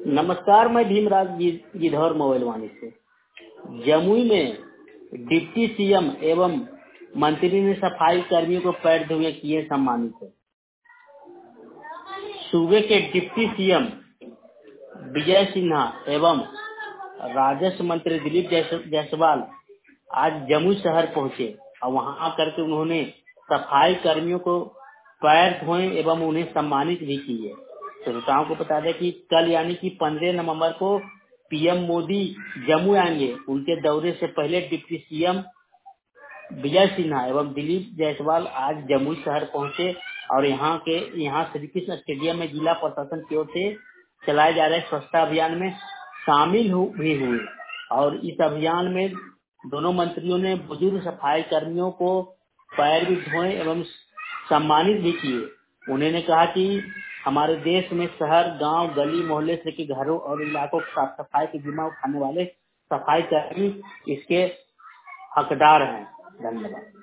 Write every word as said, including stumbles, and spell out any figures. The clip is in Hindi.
नमस्कार, मैं भीमराज गी- गिधौर मोबाइलवानी से। जमुई में डिप्टी सीएम एवं मंत्री ने सफाई कर्मियों को पैर धुए किए सम्मानित। सूबे के डिप्टी सीएम विजय सिन्हा एवं राजस्व मंत्री दिलीप जायस- जायसवाल आज जमुई शहर पहुंचे और वहां आकर के उन्होंने सफाई कर्मियों को पैर धोए एवं उन्हें सम्मानित भी किए। श्रोताओं को बता दें कि कल यानी कि पंद्रह नवंबर को पीएम मोदी जम्मू आएंगे। उनके दौरे से पहले डिप्टी सीएम विजय सिन्हा एवं दिलीप जायसवाल आज जमुई शहर पहुंचे और यहाँ के यहाँ श्री कृष्ण स्टेडियम में जिला प्रशासन की ओर से चलाए जा रहे स्वच्छता अभियान में शामिल हु- भी हुए और इस अभियान में दोनों मंत्रियों ने बुजुर्ग सफाई कर्मियों को पैर भी धोए एवं सम्मानित भी किए। उन्होंने कहा कि हमारे देश में शहर, गांव, गली मोहल्ले से के घरों और इलाकों की साफ सफाई की जिम्मा उठाने वाले सफाई कर्मी इसके हकदार हैं। धन्यवाद।